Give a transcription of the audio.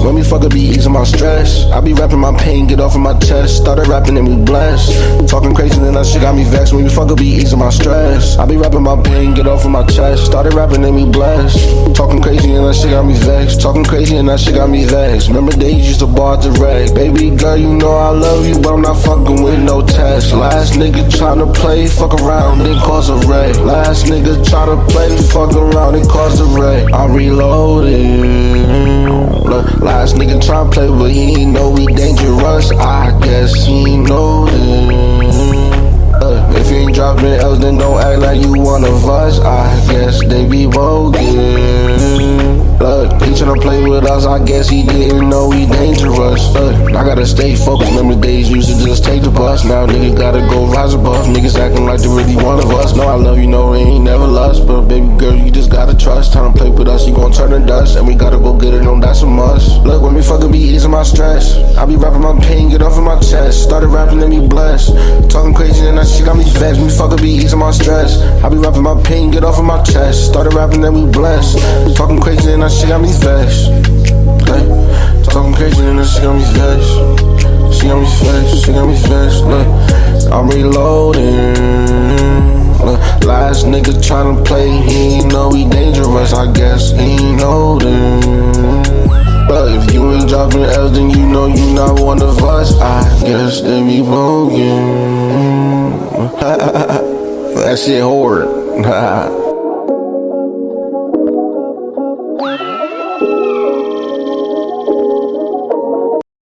When we fuck, it be easing my stress. I be rapping my pain, get off of my chest. Started rapping and we blessed. Talking crazy, then that shit got me vexed. When we fuck, it be easing my stress. I be rapping my pain, get off of my chest. Started rapping and we blessed. Talking crazy and that shit got me vexed. Talking crazy and that shit got me vexed. Remember days used to bar direct. Baby girl, you know I love you, but I'm not fucking with no test. Last nigga tryna play, fuck around, then cause a wreck. Last nigga tryna play, fuck around, and cause a wreck. I reloaded. Last nigga tryna play, but he ain't know we dangerous. I guess he know that. If you ain't dropping L's, then don't act like you one of us. I guess they be bogus. Look, he tryna play with us, I guess he didn't know we dangerous. I gotta stay focused, remember days used to just take the bus. Now niggas gotta go rise above, niggas acting like they really one of us. No, I love you, no, we ain't never lost, but baby girl, you just gotta trust. Tryna play with us, you gon' turn to dust, and we gotta go get it, no, that's a must. Look, when we fucking be easing my stress, I be rapping my pain, get off of my chest. Started rapping and be blessed, talking crazy and that shit got me vexed. When we fucking be easing my stress, I be rapping my pain, get off of my chest. Started rapping and we blessed, talking crazy and that shit got me vexed. Okay, talking crazy and that shit got me vexed. She got me vexed, she got me vexed. Look, I'm reloading. Look, last nigga tryna play, he ain't know we dangerous. I guess he ain't know that. But if you ain't dropping L's, then you know you not one of us. I guess they be bogus. That shit hard.